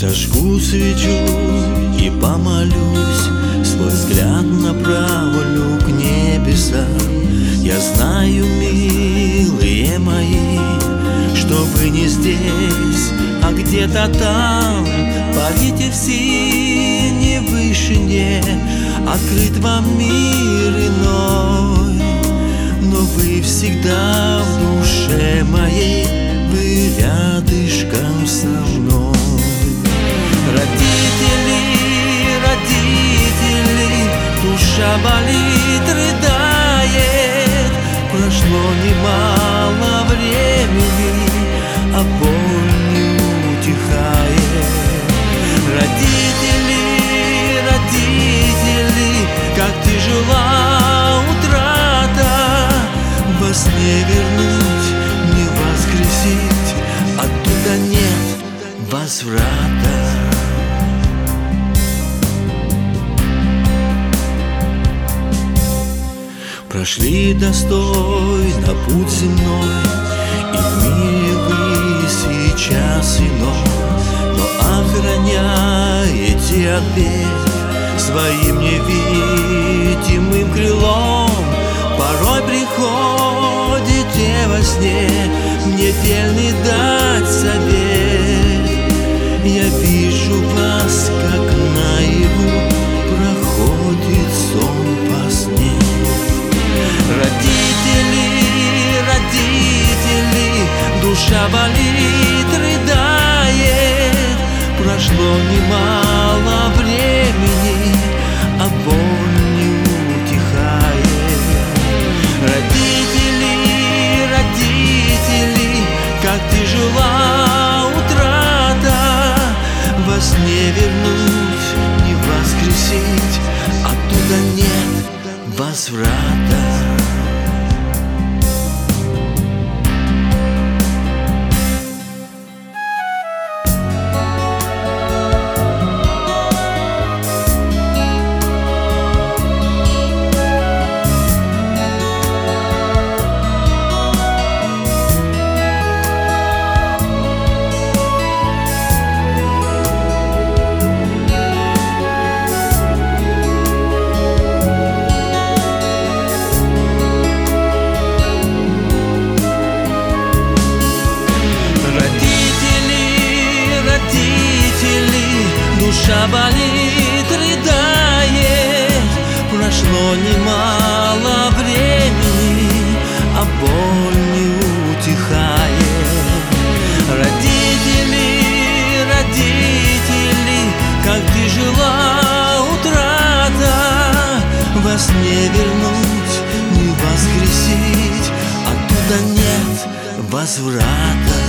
Зажгу свечу и помолюсь, свой взгляд направлю к небесам. Я знаю, милые мои, что вы не здесь, а где-то там. Парите в синей вышине, открыт вам мир иной. Но вы всегда в душе моей, вы рядышком со мной. Родители, родители, душа болит, рыдает. Прошло немало времени, а боль не утихает. Родители, родители, как тяжела утрата. Вас не вернуть, не воскресить, оттуда нет возврата. Прошли достойно путь земной, и в мире вы сейчас иной, но охраняете от бед своим невидимым крылом. Порой приходите во сне мне дельный дать совет. Я вижу вас, как наяву проходит сон по сне. Родители, родители, душа болит, рыдает. Прошло немало времени, а боль не утихает. Родители, родители, как тяжела утрата. Вас не вернуть, не воскресить, оттуда нет возврата. Душа болит, рыдает. Прошло немало времени, а боль не утихает. Родители, родители, как тяжела утрата. Вас не вернуть, не воскресить, оттуда нет возврата.